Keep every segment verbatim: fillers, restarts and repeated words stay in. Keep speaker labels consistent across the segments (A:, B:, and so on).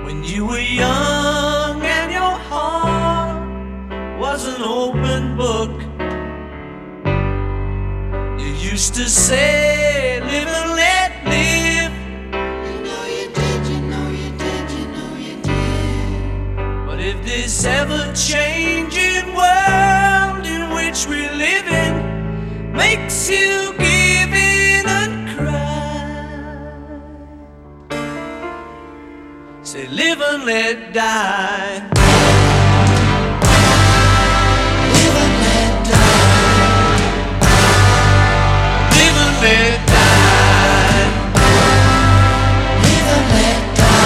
A: when you were young and your heart was an open book. You used to say, live and let live.
B: You know you did, you know you did, you know you did.
A: But if this ever-changing world in which we live in makes you give in and cry, say live and let die.
B: Live and let die.
A: Live and let die.
B: Live and let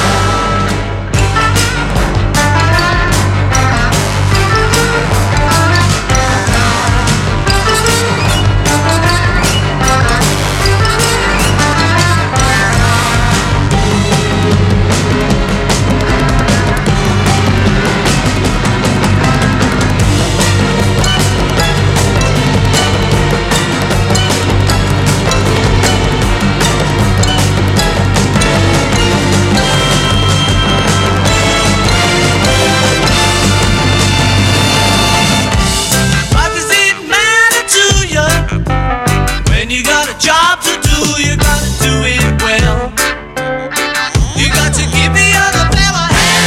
A: job to do, you gotta do it well. You got to give the other fella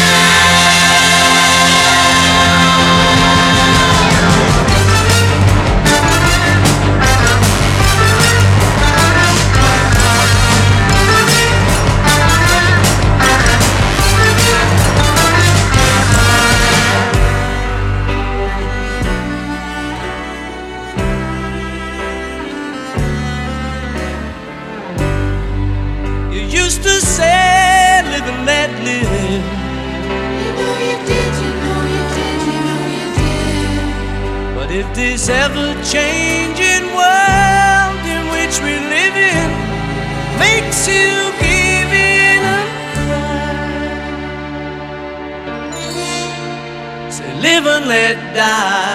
A: used to say, live and let live.
B: You know you did, you know you did, you know you did.
A: But if this ever-changing world in which we live in makes you give in and cry, say live and let die.